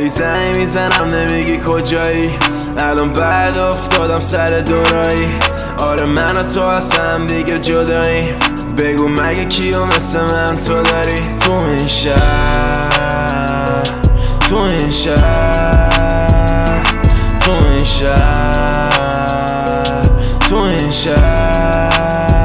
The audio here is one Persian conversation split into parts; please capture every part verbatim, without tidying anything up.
هی زنگ میزنم نمیگی کجایی، الان بعد افتادم سر دورایی. آره من و تو هستم دیگه جدایی، بگو مگه کیو مثل من تو داری؟ تو این شهر، تو این شهر، تو این شهر، تو این شهر.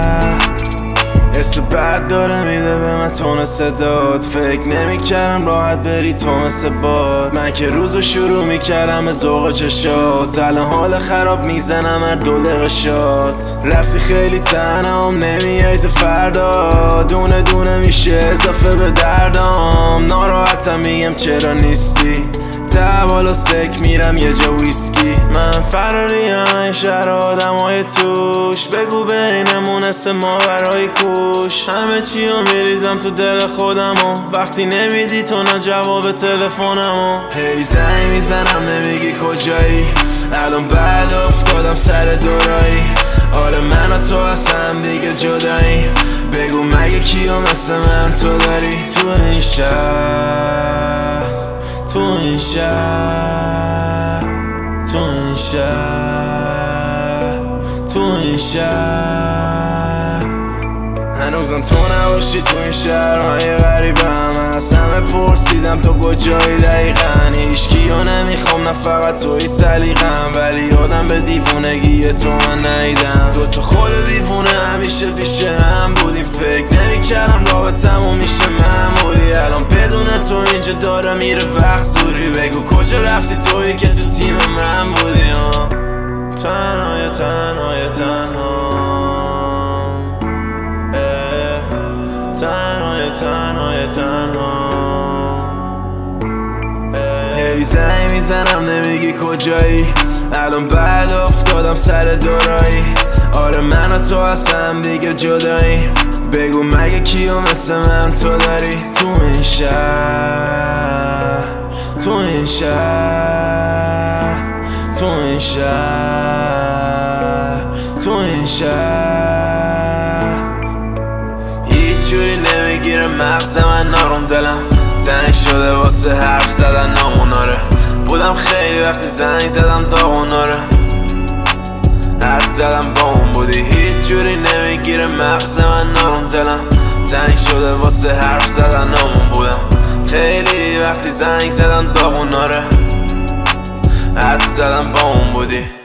حس بد داره میده به من تون صدات، فکر نمیکردم راحت بری تو مثل باد. من که روزو شروع میکردم به ذوق چشات، الان حال خراب میزنم هر دو دقیقه شات. رفتی خیلی تنهام نمیای تو فردا، دونه دونه میشه اضافه به دردام. ناراحتم میگم چرا نیستی، تبالا سک میرم یه جا ویسکی. من فراریم این شهر آدم های توش، بگو بینمون اسم ما برای کوش. همه چی رو میریزم تو دل خودمو، وقتی نمیدی تو نه جواب تلفنمو. هی زنگ میزنم نمیگی کجایی، الان بعد افتادم سر دورایی. آره من و تو هستم دیگه جدایی، بگو مگه کیو مثل من تو داری؟ تو این شهر، تو این شهر، تو این شهر، تو این شهر. هنوزم تو نباشی تو این شهرهای غریبم، از همه پرسیدم تو کجایی دقیقا. هیچکیو نمیخوام نه فقط توی سلیقم، ولی یادم به دیوونگی تو من نیدم. دو تا خود دیوونه همیشه پیش هم بودیم، فکر نمیکردم رابطمون میشه معمولی. الان بدون تو اینجا داره میره وقت زوری، بگو کجا رفتی تویی که تو تیم من بودی. تنهای تنهای تنها، تنهای تنهای تنها. هی زنگ میزنم نمیگی کجایی، الان بعد افتادم سر دورایی. آره من و تو هستم دیگه جدایی، بگو مگه کیو مثل من تو داری؟ تو این شهر، تو این شهر، تو این شهر، تو این شهر. هیچ جوری نمیگیره مغز من نارم، دلم تنگ شده واسه حرف زدن ناموناره. بودم خیلی وقتی زنگ زدم داغوناره، حد زدم با اون بودی. هیچ جوری نمیگیره مغز من نارم، دلم تنگ شده واسه حرف زدن نامون بودم. خیلی وقتی زنگ زدم داغوناره، حد زدم با اون بودی.